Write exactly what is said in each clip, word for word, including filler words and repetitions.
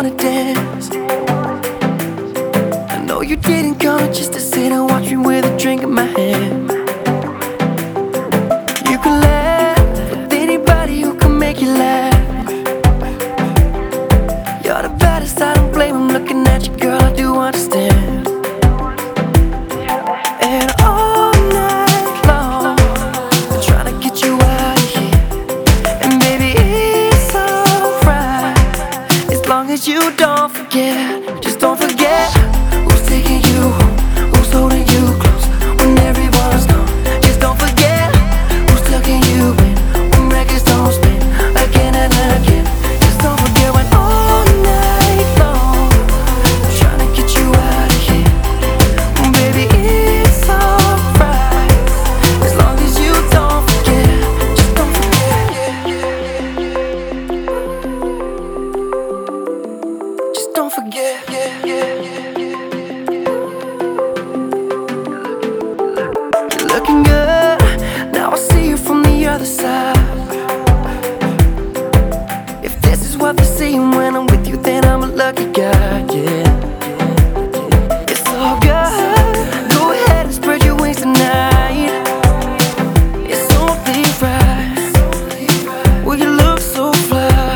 wanna dance. I know you didn't come just to sit and watch me with a drink in my hand. You can laugh with anybody who can make you laugh. You're the baddest, I don't blame him. Looking at you, girl, I do understand. And all night long, I'm trying to get you out of here. And baby, it's alright, as long as you don't forget. Just don't forget who's taking you home, who's holding you close when everyone's gone. Just don't forget who's tucking you in when records don't spin again and again. Just don't forget when all night long I'm trying to get you out of here. Baby, it's alright, as long as you don't forget. Just don't forget. Just don't forget. You're looking good, now I see you from the other side. If this is what they're saying when I'm with you, then I'm a lucky guy, yeah. It's all good, go ahead and spread your wings tonight. It's only right, well you look so fly.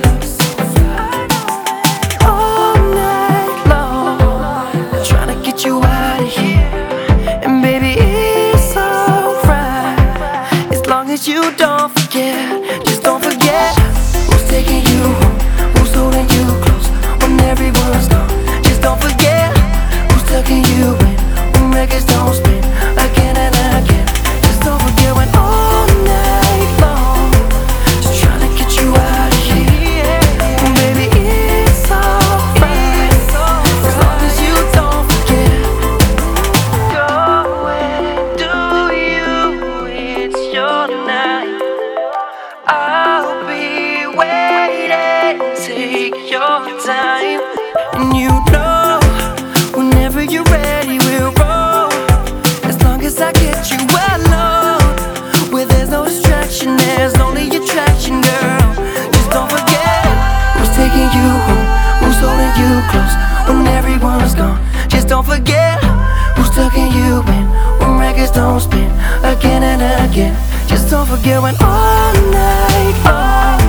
All night long, I'm trying to get you out of here. And baby, it's alright, as long as you don't forget. Just don't forget who's taking you home, who's holding you close when everyone's gone. Just don't forget who's tucking you in when records don't spin again and again. Just don't forget when all night long just trying to get you out of here. Baby, it's alright, as long as you don't forget. Go and do you, it's your night. I'll be waiting, take your time. And you know, whenever you're ready, we'll roll. As long as I get you alone, where there's no distraction, there's only attraction, girl. Just don't forget who's taking you home, who's holding you close when everyone's gone. Just don't forget who's tucking you in when records don't spin again and again. Just don't forget when all night long